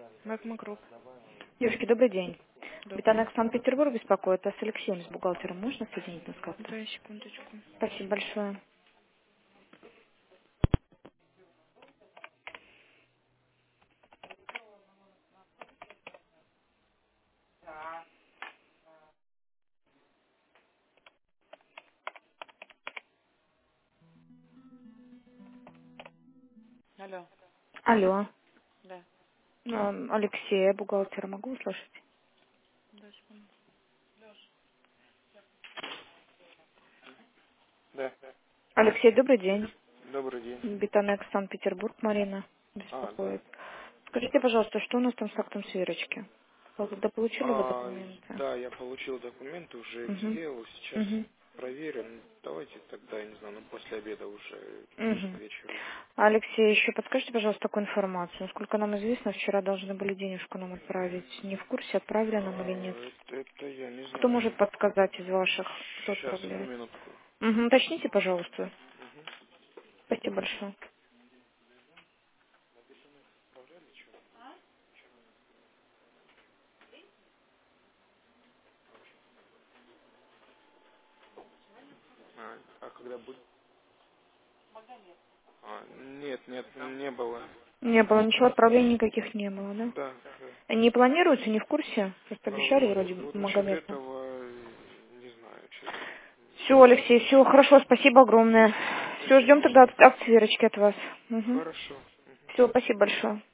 Макмакроп. Девушки, добрый день. Добрый. Бетанек Санкт-Петербург беспокоит, а с Алексеем, с бухгалтером, можно соединить нас как-то? Да, секундочку. Спасибо большое. Алло. Алло, Да. Алексея, бухгалтера, могу услышать? Да, секунду. Да. Алексей, добрый день. Добрый день. Бетанек Санкт-Петербург, Марина, Да. беспокоит. Скажите, пожалуйста, что у нас там с актом сверочки? Да получили вы документы? Да, я получил документы, уже их Угу. сделал, сейчас Угу. проверю. Давайте тогда, я не знаю, после обеда уже, ближе к Угу. вечеру. Алексей, еще подскажите, пожалуйста, такую информацию. Насколько нам известно, вчера должны были денежку нам отправить. Не в курсе, отправили нам или нет? Это я не Кто знаю. может подсказать из ваших, кто Сейчас, одну отправляет? минутку. Угу, уточните, пожалуйста. Спасибо большое. А когда будет? Нет, не было. Не было ничего, отправлений никаких не было, да? Да, да. Не планируется, не в курсе? Просто обещали Вот, вроде вот насчет Магомед. этого не знаю, честно. Все, Алексей, все, хорошо, спасибо огромное. Все, ждем Спасибо. тогда от сверочки от вас. Угу. Хорошо. Все, спасибо большое.